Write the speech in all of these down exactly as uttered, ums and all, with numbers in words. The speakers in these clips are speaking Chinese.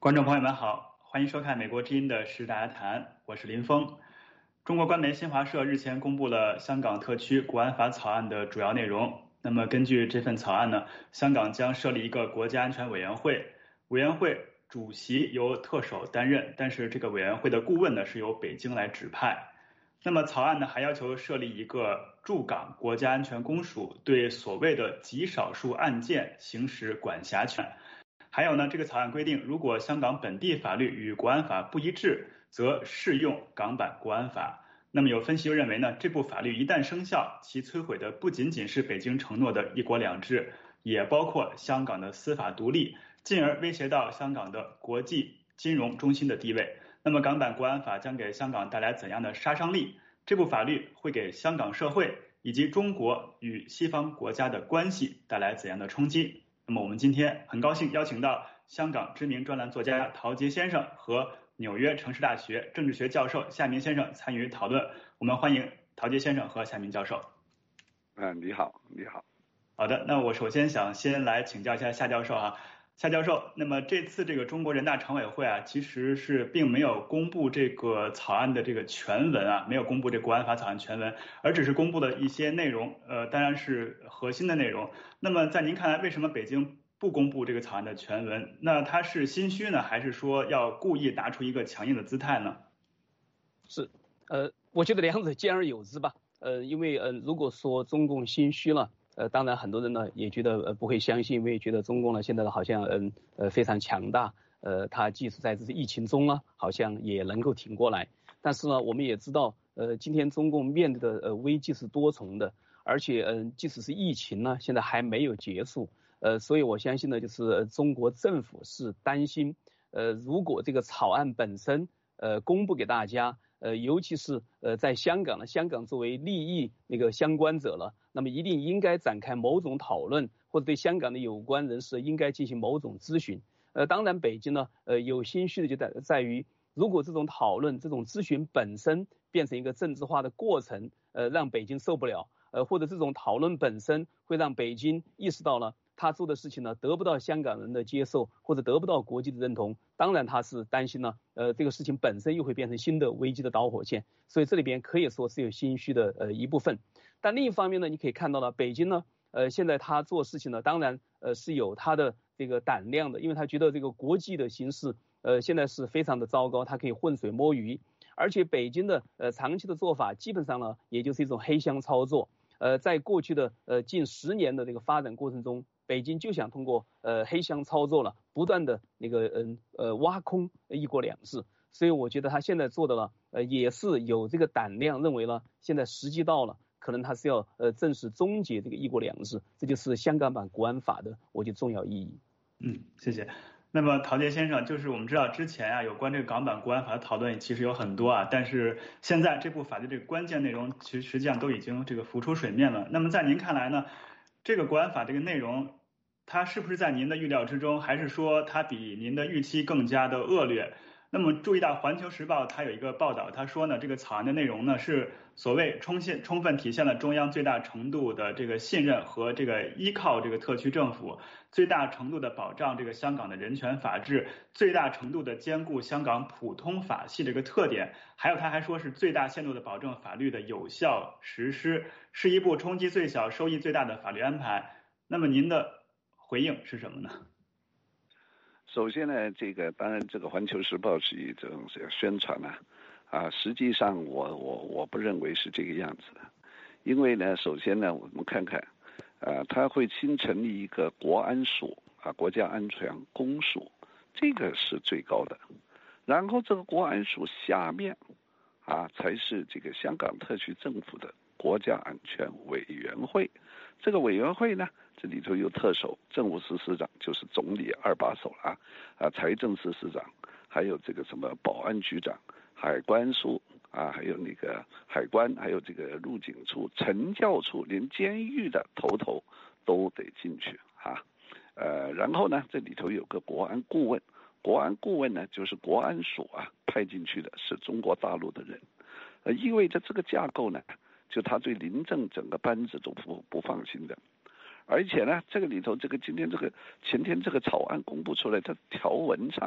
观众朋友们好，欢迎收看美国之音的时事大家谈，我是林峰。中国官媒新华社日前公布了香港特区国安法草案的主要内容。那么根据这份草案呢，香港将设立一个国家安全委员会，委员会主席由特首担任，但是这个委员会的顾问呢是由北京来指派。那么草案呢还要求设立一个驻港国家安全公署，对所谓的极少数案件行使管辖权。还有呢，这个草案规定，如果香港本地法律与国安法不一致，则适用港版国安法。那么有分析就认为呢，这部法律一旦生效，其摧毁的不仅仅是北京承诺的一国两制，也包括香港的司法独立，进而威胁到香港的国际金融中心的地位。那么港版国安法将给香港带来怎样的杀伤力？这部法律会给香港社会以及中国与西方国家的关系带来怎样的冲击？那么我们今天很高兴邀请到香港知名专栏作家陶杰先生和纽约城市大学政治学教授夏明先生参与讨论。我们欢迎陶杰先生和夏明教授。 嗯，你好，你好。 好的，那我首先想先来请教一下夏教授啊。夏教授，那么这次这个中国人大常委会啊，其实是并没有公布这个草案的这个全文啊，没有公布这国安法草案全文，而只是公布了一些内容，呃，当然是核心的内容。那么在您看来，为什么北京不公布这个草案的全文？那它是心虚呢，还是说要故意拿出一个强硬的姿态呢？ 是，呃，我觉得两者兼而有之吧。呃，因为呃，如果说中共心虚了。呃，当然很多人呢也觉得呃不会相信，因为觉得中共呢现在好像嗯呃非常强大，呃，它即使在这次疫情中呢，好像也能够挺过来。但是呢，我们也知道，呃，今天中共面对的呃危机是多重的，而且嗯、呃，即使是疫情呢，现在还没有结束，呃，所以我相信呢，就是中国政府是担心，呃，如果这个草案本身呃公布给大家。呃，尤其是呃，在香港呢，香港作为利益那个相关者了，那么一定应该展开某种讨论，或者对香港的有关人士应该进行某种咨询。呃，当然，北京呢，呃，有心虚的就在在于，如果这种讨论、这种咨询本身变成一个政治化的过程，呃，让北京受不了，呃，或者这种讨论本身会让北京意识到了。他做的事情呢，得不到香港人的接受，或者得不到国际的认同，当然他是担心呢，呃，这个事情本身又会变成新的危机的导火线，所以这里边可以说是有心虚的呃一部分。但另一方面呢，你可以看到了，北京呢，呃，现在他做事情呢，当然呃是有他的这个胆量的，因为他觉得这个国际的形势呃现在是非常的糟糕，他可以浑水摸鱼，而且北京的呃长期的做法基本上呢，也就是一种黑箱操作。呃，在过去的呃近十年的这个发展过程中，北京就想通过呃黑箱操作了，不断的那个嗯 呃, 呃挖空一国两制，所以我觉得他现在做的了，呃也是有这个胆量，认为了现在时机到了，可能他是要呃正式终结这个一国两制，这就是香港版国安法的我觉得重要意义。 嗯，谢谢。那么陶杰先生，就是我们知道之前啊有关这个港版国安法的讨论其实有很多啊，但是现在这部法律这个关键内容其实实际上都已经这个浮出水面了。那么在您看来呢，这个国安法这个内容它是不是在您的预料之中，还是说它比您的预期更加的恶劣？那么注意到《环球时报》它有一个报道，他说呢，这个草案的内容呢是所谓充现充分体现了中央最大程度的这个信任和这个依靠这个特区政府，最大程度的保障这个香港的人权法治，最大程度的兼顾香港普通法系这个特点，还有他还说是最大限度的保证法律的有效实施，是一部冲击最小、收益最大的法律安排。那么您的回应是什么呢？ 首先呢，这个当然这个《环球时报》是一种宣传呢、啊，啊，实际上我我我不认为是这个样子的，因为呢，首先呢，我们看看，啊，它会新成立一个国安署啊，国家安全公署，这个是最高的，然后这个国安署下面啊，才是这个香港特区政府的国家安全委员会，这个委员会呢。这里头有特首、政务司司长，就是总理二把手了啊，啊，财政司司长，还有这个什么保安局长、海关署啊，还有那个海关，还有这个入境处、惩教处，连监狱的头头都得进去啊。呃，然后呢，这里头有个国安顾问，国安顾问呢就是国安署啊派进去的是中国大陆的人，呃，意味着这个架构呢，就他对林郑整个班子都不不放心的。而且呢，这个里头，这个今天这个前天这个草案公布出来，它条文上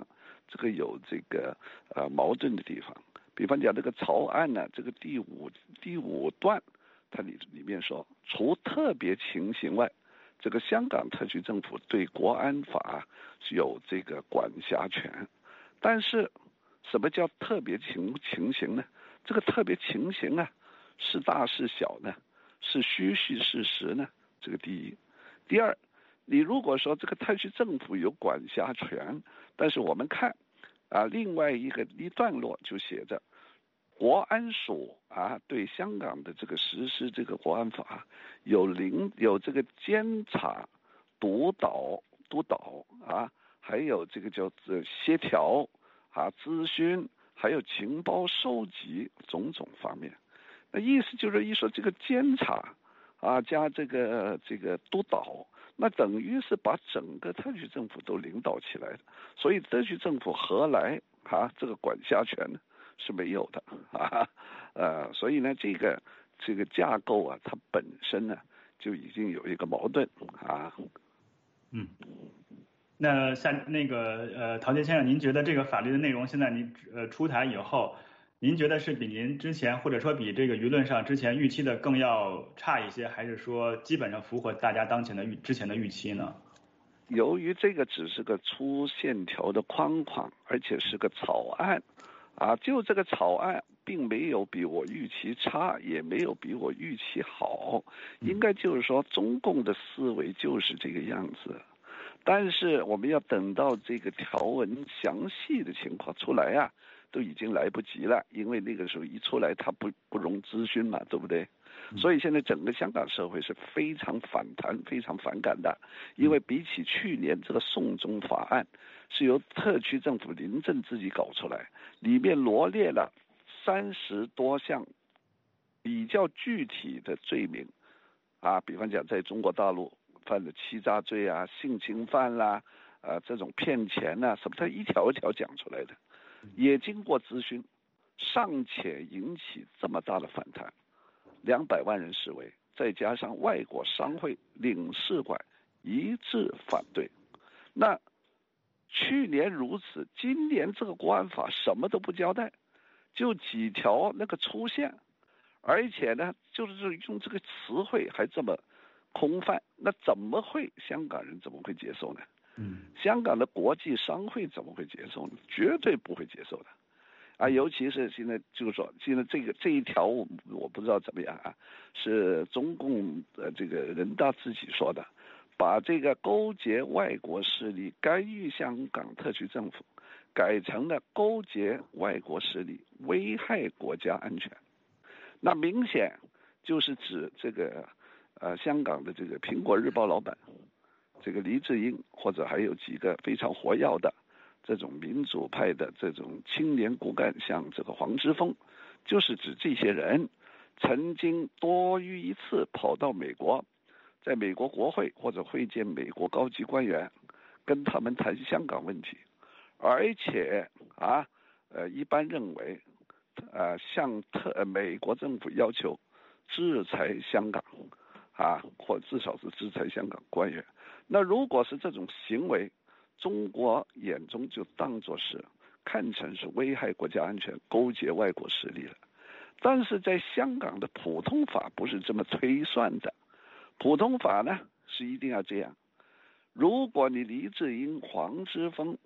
这个有这个呃矛盾的地方。比方讲这个草案呢，这个第五第五段，它里里面说，除特别情形外，这个香港特区政府对国安法是有这个管辖权。但是什么叫特别情情形呢？这个特别情形啊，是大是小呢？是虚虚事实呢？这个第一。第二，你如果说这个特区政府有管辖权，但是我们看啊，另外一个一段落就写着，国安署啊对香港的这个实施这个国安法有领有这个监察、督导、督导啊，还有这个叫做协调啊、咨询，还有情报收集种种方面。那意思就是一说这个监察啊加这个这个督导，那等于是把整个特区政府都领导起来的，所以特区政府何来啊这个管辖权呢？是没有的啊，呃，所以呢，这个这个架构啊，它本身呢就已经有一个矛盾啊。 嗯，那像那个呃，陶杰先生，您觉得这个法律的内容现在您呃出台以后，您觉得是比您之前或者说比这个舆论上之前预期的更要差一些，还是说基本上符合大家当前的预之前的预期呢？ 由于这个只是个粗线条的框框，而且是个草案，啊，就这个草案并没有比我预期差，也没有比我预期好，应该就是说中共的思维就是这个样子。但是我们要等到这个条文详细的情况出来啊，都已经来不及了，因为那个时候一出来，它不不容咨询嘛，对不对？所以现在整个香港社会是非常反弹、非常反感的，因为比起去年这个送中法案是由特区政府临阵自己搞出来，里面罗列了三十多项比较具体的罪名，啊，比方讲在中国大陆犯的欺诈罪啊、性侵犯啦、啊，这种骗钱啊什么，他一条一条讲出来的，也经过咨询，尚且引起这么大的反弹。两百万人示威，再加上外国商会、领事馆一致反对。那去年如此，今年这个国安法什么都不交代，就几条那个出现，而且呢，就是用这个词汇还这么空泛，那怎么会香港人怎么会接受呢？嗯，香港的国际商会怎么会接受呢？绝对不会接受的。啊，尤其是现在就是说，现在这个这一条我我不知道怎么样啊，是中共的这个人大自己说的，把这个勾结外国势力干预香港特区政府，改成了勾结外国势力危害国家安全。那明显就是指这个呃香港的这个苹果日报老板，这个黎智英，或者还有几个非常活跃的这种民主派的这种青年骨干，像这个黄之锋，就是指这些人曾经多于一次跑到美国，在美国国会或者会见美国高级官员，跟他们谈香港问题，而且啊，呃，一般认为，呃，向特、呃、美国政府要求制裁香港，啊，或至少是制裁香港官员。那如果是这种行为，中国眼中就当作是看成是危害国家安全、勾结外国势力了。但是在香港的普通法不是这么推算的，普通法呢是一定要这样：如果你黎智英、黄之锋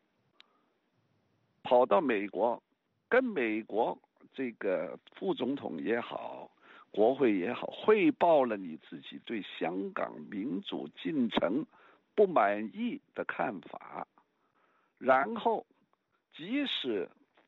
跑到美国，跟美国这个副总统也好、国会也好，汇报了你自己对香港民主进程不满意的看法，然后即使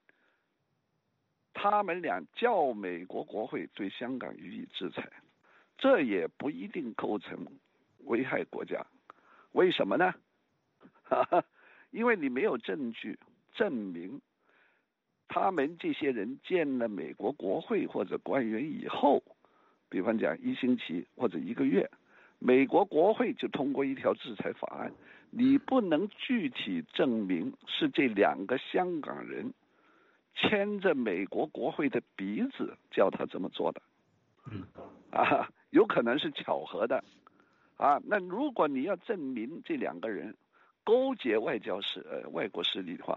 他们俩叫美国国会对香港予以制裁，这也不一定构成危害国家。为什么呢？因为你没有证据证明他们这些人见了美国国会或者官员以后，比方讲一星期或者一个月，美国国会就通过一条制裁法案，你不能具体证明是这两个香港人牵着美国国会的鼻子叫他这么做的，啊，有可能是巧合的，啊，那如果你要证明这两个人勾结外交势呃外国势力的话，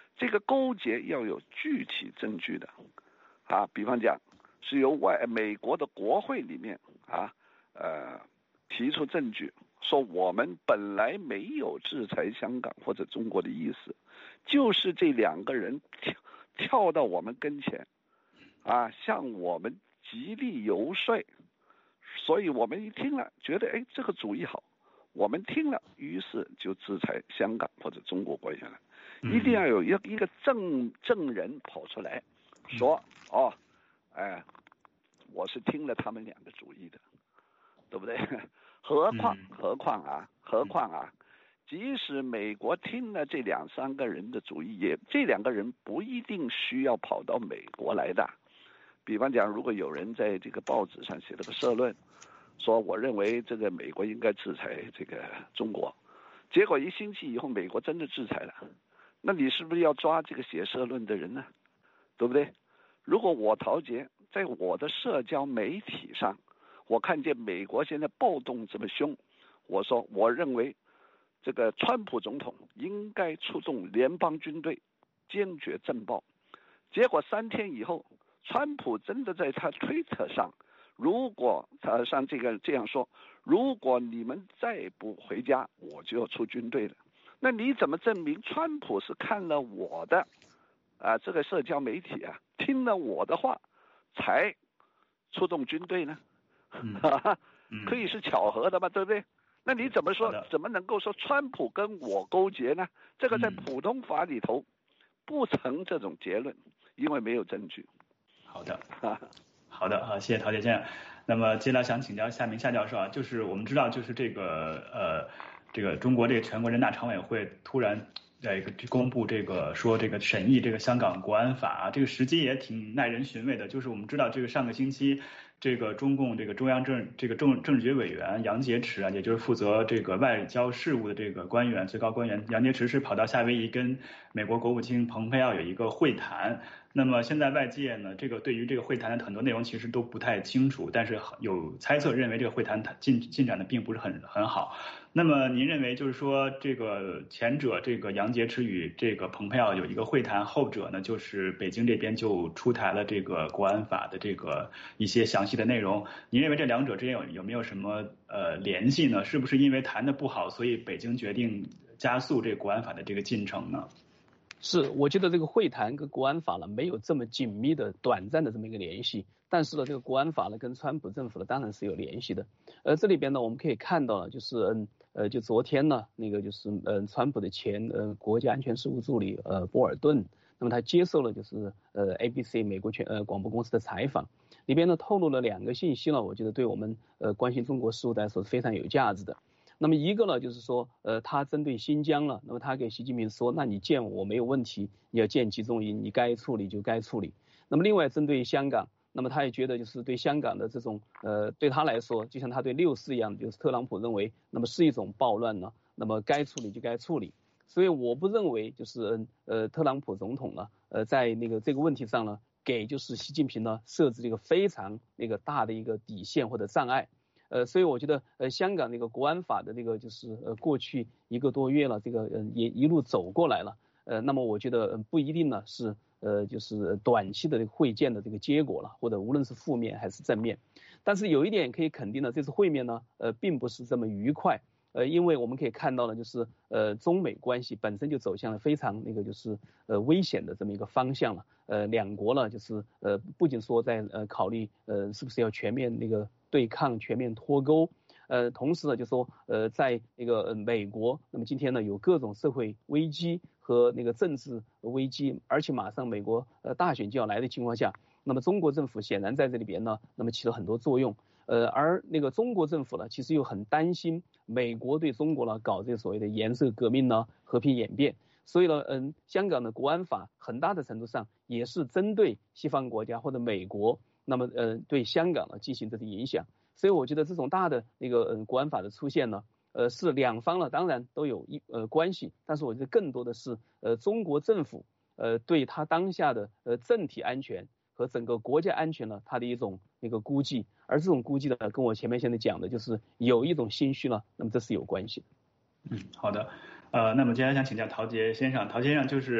这个勾结要有具体证据的，啊，比方讲是由外美国的国会里面啊，呃，提出证据，说我们本来没有制裁香港或者中国的意思，就是这两个人跳跳到我们跟前，啊，向我们极力游说，所以我们一听了，觉得哎这个主意好，我们听了，于是就制裁香港或者中国官员了。一定要有一一个证证人跑出来，说哦，哎，我是听了他们两个主意的，对不对？何况何况啊，何况啊，即使美国听了这两三个人的主意，也这两个人不一定需要跑到美国来的。比方讲，如果有人在这个报纸上写了个社论，说我认为这个美国应该制裁这个中国，结果一星期以后美国真的制裁了。那你是不是要抓这个写社论的人呢？对不对？如果我陶杰在我的社交媒体上，我看见美国现在暴动这么凶，我说我认为这个川普总统应该出动联邦军队，坚决震爆。结果三天以后，川普真的在他推特上，如果他像这个这样说，如果你们再不回家，我就要出军队了。那你怎么证明川普是看了我的啊这个社交媒体啊，听了我的话才出动军队呢？ 嗯嗯、可以是巧合的嘛，对不对？那你怎么说？怎么能够说川普跟我勾结呢？这个在普通法里头不成这种结论，因为没有证据。 好的，好的，好，谢谢陶杰先生。那么接下来想请教夏明夏教授啊，就是我们知道，就是这个呃。这个中国这个全国人大常委会突然这个公布这个说这个审议这个香港国安法啊，这个时机也挺耐人寻味的。就是我们知道这个上个星期，这个中共这个中央政这个政政治局委员杨洁篪啊，也就是负责这个外交事务的这个官员最高官员杨洁篪是跑到夏威夷跟美国国务卿蓬佩奥有一个会谈。那么现在外界呢，这个对于这个会谈的很多内容其实都不太清楚，但是有猜测认为这个会谈进进展的并不是很很好。那么您认为就是说这个前者这个杨洁篪与这个蓬佩奥有一个会谈，后者呢就是北京这边就出台了这个国安法的这个一些详细的内容，您认为这两者之间有有没有什么呃联系呢？是不是因为谈的不好，所以北京决定加速这个国安法的这个进程呢？ 是，我觉得这个会谈跟国安法呢没有这么紧密的短暂的这么一个联系，但是呢，这个国安法呢跟川普政府呢当然是有联系的。呃，这里边呢我们可以看到呢，就是嗯呃就昨天呢那个就是嗯川普的前呃国家安全事务助理呃波尔顿，那么他接受了就是呃 A B C 美国全呃广播公司的采访，里边呢透露了两个信息呢，我觉得对我们呃关心中国事务来说是非常有价值的。那么一个呢，就是说，呃，他针对新疆了，那么他给习近平说，那你见我没有问题，你要见集中营，你该处理就该处理。那么另外针对香港，那么他也觉得就是对香港的这种，呃，对他来说，就像他对六四一样，就是特朗普认为，那么是一种暴乱呢，那么该处理就该处理。所以我不认为就是呃特朗普总统呢，呃，在那个这个问题上呢，给就是习近平呢设置了一个非常那个大的一个底线或者障碍。呃，所以我觉得，呃，香港那个国安法的这个就是呃，过去一个多月了，这个呃也一路走过来了，呃，那么我觉得、呃、不一定呢是呃就是短期的这个会见的这个结果了，或者无论是负面还是正面，但是有一点可以肯定的，这次会面呢，呃，并不是这么愉快，呃，因为我们可以看到呢，就是呃中美关系本身就走向了非常那个就是呃危险的这么一个方向了，呃，两国呢就是呃不仅说在呃考虑呃是不是要全面那个对抗全面脱钩，呃，同时呢，就说呃，在那个、呃、美国，那么今天呢有各种社会危机和那个政治危机，而且马上美国呃大选就要来的情况下，那么中国政府显然在这里边呢，那么起了很多作用，呃，而那个中国政府呢，其实又很担心美国对中国呢搞这个所谓的颜色革命呢，和平演变。所以呢，嗯，香港的国安法很大的程度上也是针对西方国家或者美国。那么呃对香港呢进行这种影响，所以我觉得这种大的那个呃国安法的出现呢，呃是两方呢当然都有一呃关系，但是我觉得更多的是呃中国政府呃对他当下的呃政体安全和整个国家安全呢它的一种那个估计，而这种估计呢跟我前面现在讲的就是有一种心虚呢，那么这是有关系的。 嗯，好的，呃，那么接下来想请教陶杰先生，陶先生就是。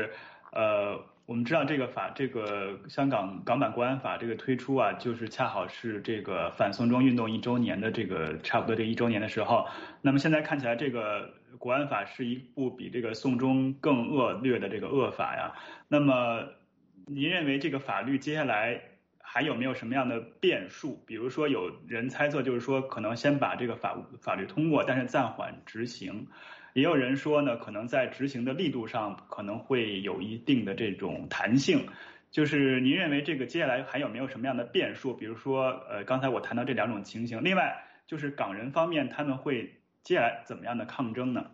呃，我们知道这个法，这个香港港版国安法这个推出啊，就是恰好是这个反送中运动一周年的这个差不多这一周年的时候。那么现在看起来，这个国安法是一部比这个送中更恶劣的这个恶法呀。那么您认为这个法律接下来还有没有什么样的变数？比如说有人猜测，就是说可能先把这个法法律通过，但是暂缓执行。也有人说呢，可能在执行的力度上可能会有一定的这种弹性。就是您认为这个接下来还有没有什么样的变数？比如说，呃，刚才我谈到这两种情形，另外就是港人方面他们会接下来怎么样的抗争呢？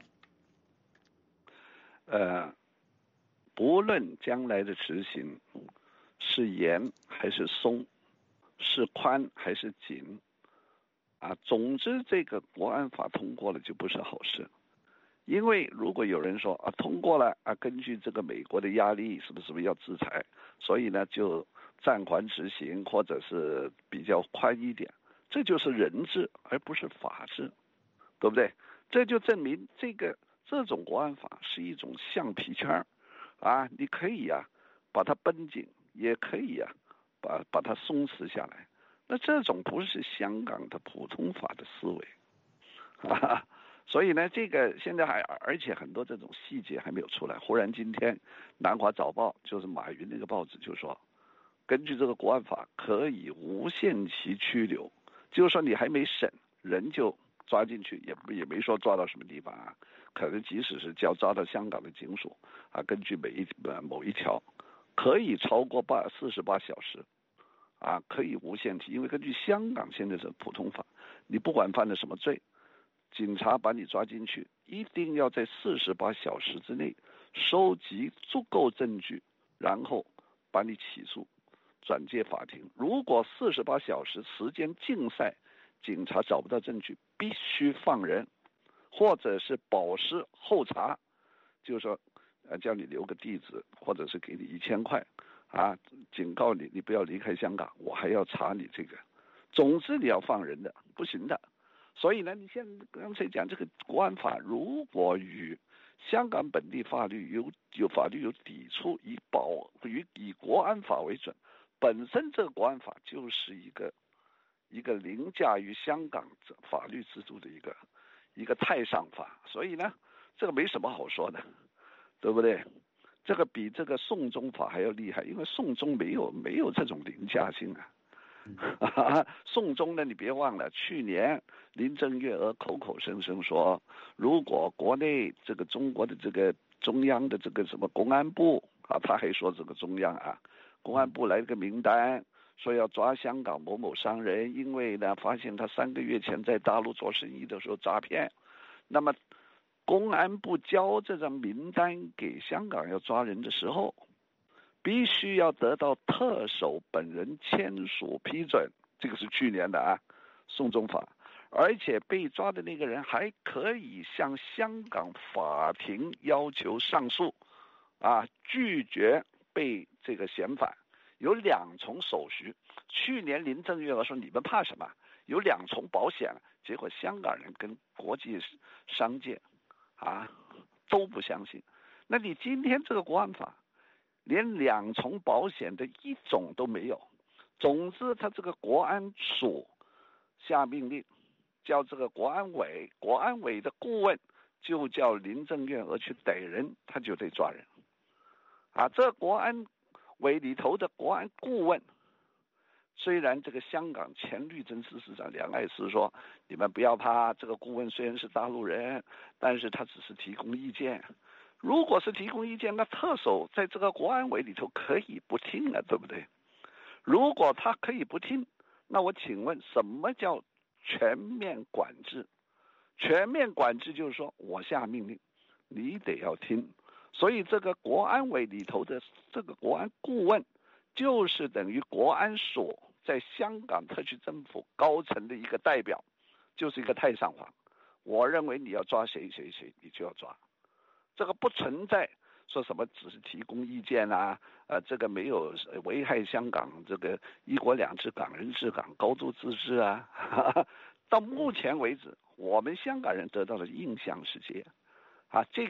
呃，不论将来的执行是严还是松，是宽还是紧，啊，总之这个国安法通过了就不是好事。因为如果有人说啊通过了啊，根据这个美国的压力，是不是要制裁，所以呢就暂缓执行，或者是比较宽一点，这就是人治而不是法治，对不对？这就证明这个这种国安法是一种橡皮圈啊，你可以啊把它绷紧，也可以啊把把它松弛下来。那这种不是香港的普通法的思维，哈哈。所以呢，这个现在还而且很多这种细节还没有出来。忽然今天，《南华早报》就是马云那个报纸就说，根据这个国安法可以无限期拘留，就是说你还没审，人就抓进去，也也没说抓到什么地方啊。可能即使是叫抓到香港的警署啊，根据每一呃某一条，可以超过八四十八小时，啊，可以无限期，因为根据香港现在的普通法，你不管犯了什么罪。警察把你抓进去，一定要在四十八小时之内收集足够证据，然后把你起诉，转介法庭。如果四十八小时时间竞赛，警察找不到证据，必须放人，或者是保释候查，就是说，呃，叫你留个地址，或者是给你一千块，啊，警告你你不要离开香港，我还要查你这个。总之你要放人的，不行的。所以呢，你现在刚才讲这个国安法，如果与香港本地法律有有法律有抵触，以保以以国安法为准，本身这个国安法就是一个一个凌驾于香港法律制度的一个一个太上法，所以呢，这个没什么好说的，对不对？这个比这个送中法还要厉害，因为送中没有没有这种凌驾性啊。送中呢，你别忘了，去年林郑月娥口口声声说，如果国内这个中国的这个中央的这个什么公安部啊，他还说这个中央啊，公安部来了个名单，说要抓香港某某商人，因为呢发现他三个月前在大陆做生意的时候诈骗，那么公安部交这张名单给香港要抓人的时候，必须要得到特首本人签署批准，这个是去年的啊，送中法，而且被抓的那个人还可以向香港法庭要求上诉，啊，拒绝被这个遣返，有两重手续。去年林郑月娥说你们怕什么？有两重保险，结果香港人跟国际商界啊都不相信。那你今天这个国安法，连两重保险的一种都没有。总之他这个国安署下命令，叫这个国安委，国安委的顾问就叫林郑月娥去逮人，他就得抓人啊。这国安委里头的国安顾问，虽然这个香港前律政司司长梁爱诗说你们不要怕，这个顾问虽然是大陆人，但是他只是提供意见。如果是提供意见，那特首在这个国安委里头可以不听了，对不对？如果他可以不听，那我请问什么叫全面管制？全面管制就是说我下命令，你得要听。所以这个国安委里头的这个国安顾问，就是等于国安所在香港特区政府高层的一个代表，就是一个太上皇。我认为你要抓谁谁谁，你就要抓。这个不存在说什么只是提供意见啊，呃，这个没有危害香港这个一国两制、港人治港、高度自治啊。哈哈，到目前为止，我们香港人得到的印象是这样啊，这个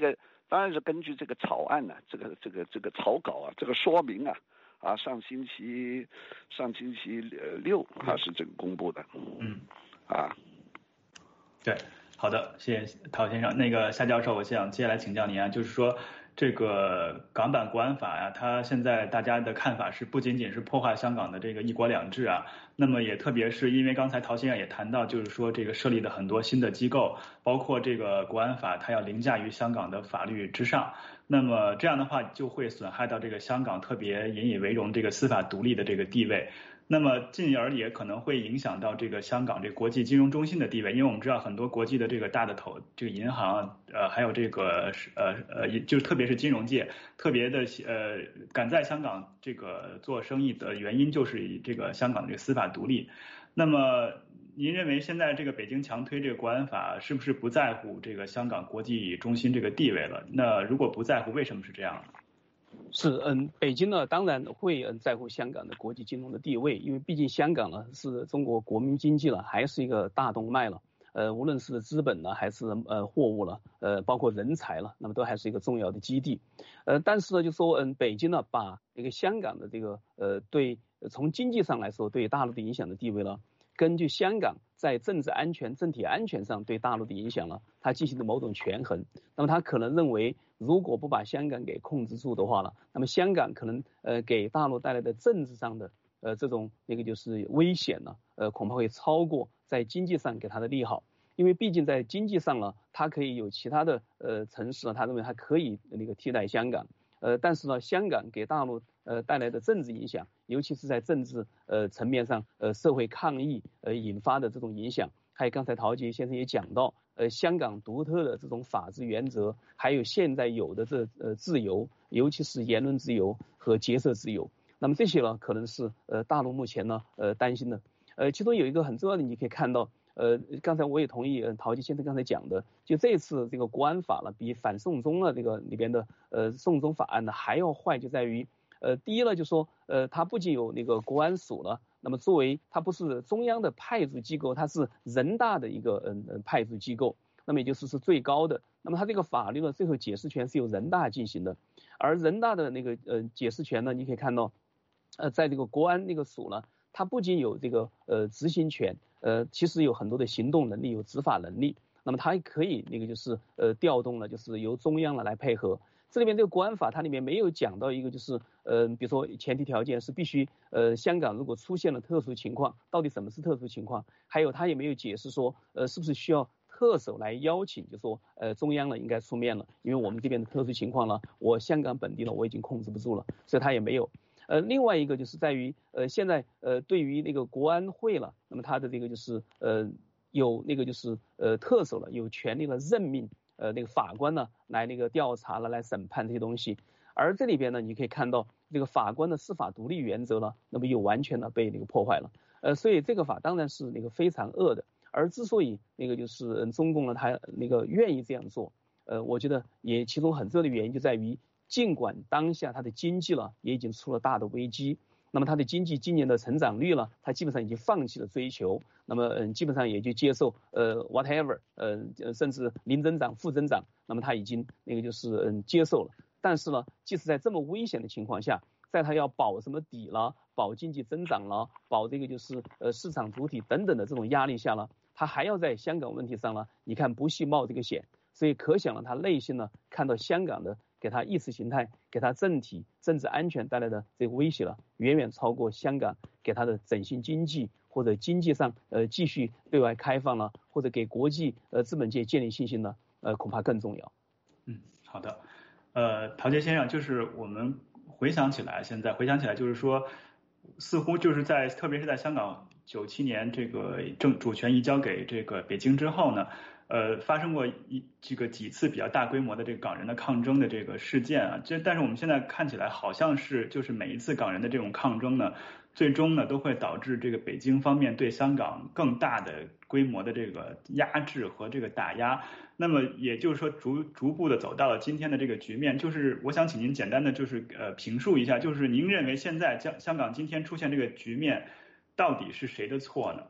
当然是根据这个草案呢、啊，这个这个这个草稿啊，这个说明啊，啊，上星期上星期呃六啊是这个公布的， 嗯， 啊， 对，好的，谢谢陶先生。那个夏教授，我想接下来请教您啊，就是说这个港版国安法呀、啊，它现在大家的看法是不仅仅是破坏香港的这个一国两制啊，那么也特别是因为刚才陶先生也谈到，就是说这个设立的很多新的机构，包括这个国安法，它要凌驾于香港的法律之上，那么这样的话就会损害到这个香港特别引以为荣这个司法独立的这个地位。那么进而也可能会影响到这个香港这个国际金融中心的地位，因为我们知道很多国际的这个大的投这个银行，呃，还有这个呃呃，就是特别是金融界特别的呃敢在香港这个做生意的原因，就是以这个香港的这个司法独立。那么您认为现在这个北京强推这个国安法，是不是不在乎这个香港国际中心这个地位了？那如果不在乎，为什么是这样呢？ 是，嗯，北京呢当然会嗯在乎香港的国际金融的地位，因为毕竟香港呢是中国国民经济了，还是一个大动脉了，呃，无论是资本呢还是呃货物了，呃，包括人才了，那么都还是一个重要的基地，呃，但是呢就说嗯北京呢把这个香港的这个呃对从经济上来说对大陆的影响的地位呢，根据香港在政治安全、政体安全上对大陆的影响呢，它进行了某种权衡。那么他可能认为，如果不把香港给控制住的话呢，那么香港可能呃给大陆带来的政治上的呃这种那个就是危险呢，呃恐怕会超过在经济上给他的利好。因为毕竟在经济上呢，它可以有其他的呃城市呢，他认为它可以那个替代香港。呃，但是呢，香港给大陆呃带来的政治影响，尤其是在政治呃层面上，呃社会抗议呃引发的这种影响，还有刚才陶杰先生也讲到，呃香港独特的这种法治原则，还有现在有的这呃自由，尤其是言论自由和结社自由，那么这些呢，可能是呃大陆目前呢呃担心的，呃其中有一个很重要的，你可以看到。呃，刚才我也同意，呃，陶杰先生刚才讲的，就这次这个国安法了，比反送中了这个里边的呃送中法案呢还要坏，就在于，呃，第一呢，就说，呃，它不仅有那个国安署了，那么作为它不是中央的派驻机构，它是人大的一个嗯呃派驻机构，那么也就是是最高的，那么它这个法律呢，最后解释权是由人大进行的，而人大的那个呃解释权呢，你可以看到，呃，在这个国安那个署呢，它不仅有这个呃执行权。呃，其实有很多的行动能力，有执法能力，那么它还可以那个就是呃调动了，就是由中央了来配合。这里面这个国安法它里面没有讲到一个就是呃，比如说前提条件是必须呃香港如果出现了特殊情况，到底什么是特殊情况？还有它也没有解释说呃是不是需要特首来邀请，就说呃中央呢应该出面了，因为我们这边的特殊情况呢，我香港本地呢我已经控制不住了，所以它也没有。呃，另外一个就是在于，呃，现在呃，对于那个国安会了，那么他的这个就是呃，有那个就是呃特首了，有权利了任命呃那个法官呢来那个调查了，来审判这些东西。而这里边呢，你可以看到这个法官的司法独立原则呢，那么又完全的被那个破坏了。呃，所以这个法当然是那个非常恶的。而之所以那个就是中共呢，他那个愿意这样做，呃，我觉得也其中很重要的原因就在于。尽管当下它的经济了也已经出了大的危机，那么它的经济今年的成长率呢，它基本上已经放弃了追求，那么嗯基本上也就接受呃 whatever 呃甚至零增长、负增长，那么它已经那个就是嗯接受了。但是呢，即使在这么危险的情况下，在它要保什么底了、保经济增长了、保这个就是呃市场主体等等的这种压力下呢，它还要在香港问题上呢，你看不惜冒这个险，所以可想了他内心呢看到香港的。给他意识形态、给他政体、政治安全带来的这个威胁了，远远超过香港给他的振兴经济或者经济上呃继续对外开放了，或者给国际呃资本界建立信心呢，呃恐怕更重要。 嗯，好的，呃，陶杰先生，就是我们回想起来，现在回想起来，就是说，似乎就是在特别是在香港九七年这个政主权移交给这个北京之后呢。呃，发生过一这个几次比较大规模的这个港人的抗争的这个事件啊，这但是我们现在看起来好像是就是每一次港人的这种抗争呢，最终呢都会导致这个北京方面对香港更大的规模的这个压制和这个打压。那么也就是说逐逐步的走到了今天的这个局面，就是我想请您简单的就是呃评述一下，就是您认为现在香香港今天出现这个局面，到底是谁的错呢？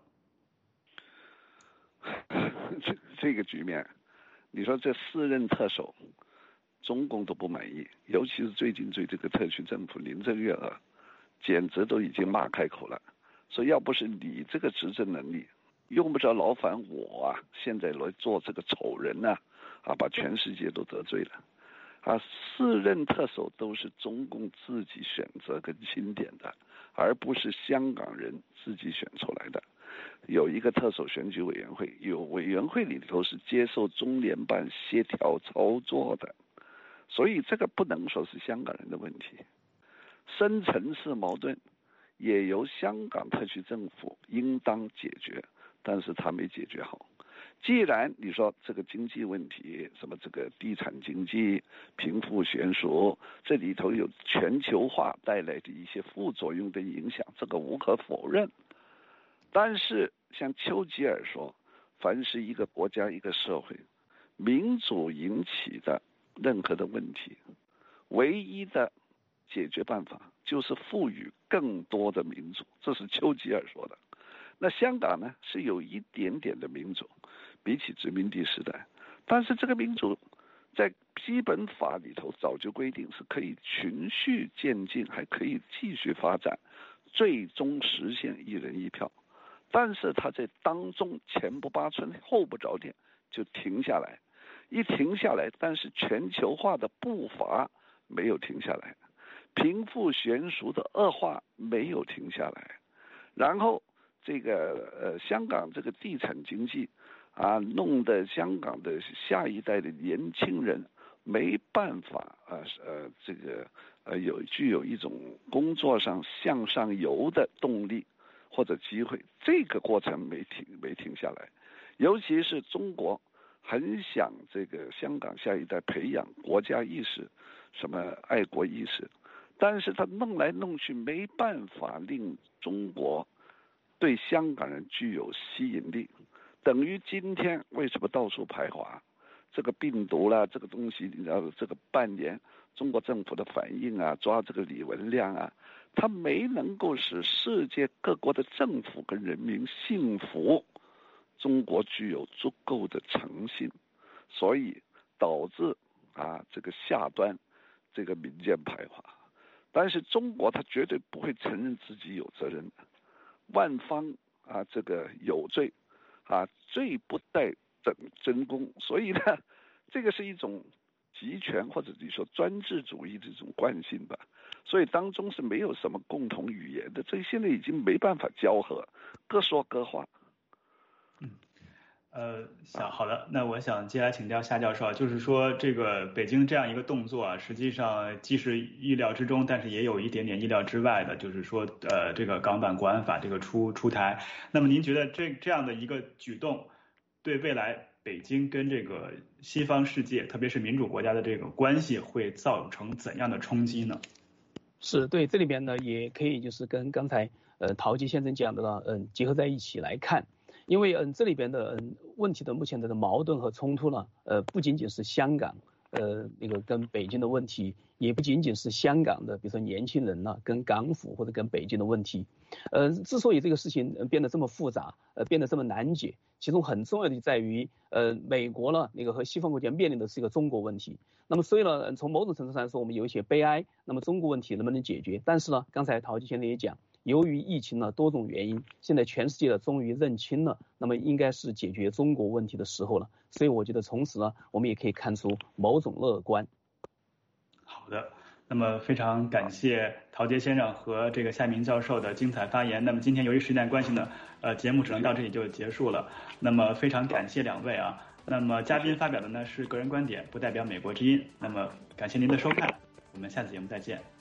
这这个局面，你说这四任特首中共都不满意，尤其是最近对这个特区政府林郑月娥，简直都已经骂开口了，说要不是你这个执政能力，用不着劳烦我啊，现在来做这个丑人呢、啊，啊，把全世界都得罪了。啊，四任特首都是中共自己选择跟钦点的，而不是香港人自己选出来的。有一个特首选举委员会，有委员会里头是接受中联办协调操作的，所以这个不能说是香港人的问题。深层次矛盾也由香港特区政府应当解决，但是他没解决好。既然你说这个经济问题，什么这个地产经济、贫富悬殊，这里头有全球化带来的一些副作用的影响，这个无可否认。但是像丘吉尔说，凡是一个国家一个社会民主引起的任何的问题，唯一的解决办法就是赋予更多的民主，这是丘吉尔说的。那香港呢，是有一点点的民主，比起殖民地时代，但是这个民主在基本法里头早就规定是可以循序渐进，还可以继续发展，最终实现一人一票。但是他在当中前不八寸后不着店，就停下来，一停下来，但是全球化的步伐没有停下来，贫富悬殊的恶化没有停下来，然后这个呃香港这个地产经济啊，弄得香港的下一代的年轻人没办法啊呃这个呃有具有一种工作上向上游的动力或者机会，这个过程没停没停下来。尤其是中国很想这个香港下一代培养国家意识，什么爱国意识，但是他弄来弄去没办法令中国对香港人具有吸引力，等于今天为什么到处排华？这个病毒啦，这个东西，你知道，这个半年中国政府的反应啊，抓这个李文亮啊，他没能够使世界各国的政府跟人民信服中国具有足够的诚信，所以导致啊这个下端这个民间排华。但是中国他绝对不会承认自己有责任的。万方啊，这个有罪啊，罪不待真真功，所以呢，这个是一种集权或者你说专制主义的这种惯性吧。所以当中是没有什么共同语言的，这现在已经没办法交合，各说各话。 嗯，呃，想好的，那我想接下来请教夏教授，就是说这个北京这样一个动作啊，实际上既是意料之中，但是也有一点点意料之外的，就是说呃这个港版国安法这个出出台，那么您觉得这这样的一个举动对未来北京跟这个西方世界，特别是民主国家的这个关系会造成怎样的冲击呢？ 是对，这里边呢也可以就是跟刚才呃陶吉先生讲的呢，嗯，结合在一起来看。因为嗯这里边的嗯问题的目前的矛盾和冲突呢，呃不仅仅是香港呃那个跟北京的问题，也不仅仅是香港的比如说年轻人呢跟港府或者跟北京的问题。呃之所以这个事情变得这么复杂，呃变得这么难解，其中很重要的在于呃美国呢那个和西方国家面临的是一个中国问题。那么所以呢从某种程度上说我们有一些悲哀，那么中国问题能不能解决？但是呢刚才陶吉先生也讲，由于疫情呢多种原因，现在全世界的终于认清了，那么应该是解决中国问题的时候了。所以我觉得从此呢我们也可以看出某种乐观。 好的，那么非常感谢陶杰先生和这个夏明教授的精彩发言。那么今天由于时间关系呢，呃节目只能到这里就结束了。那么非常感谢两位啊。那么嘉宾发表的呢是个人观点，不代表美国之音。那么感谢您的收看，我们下次节目再见。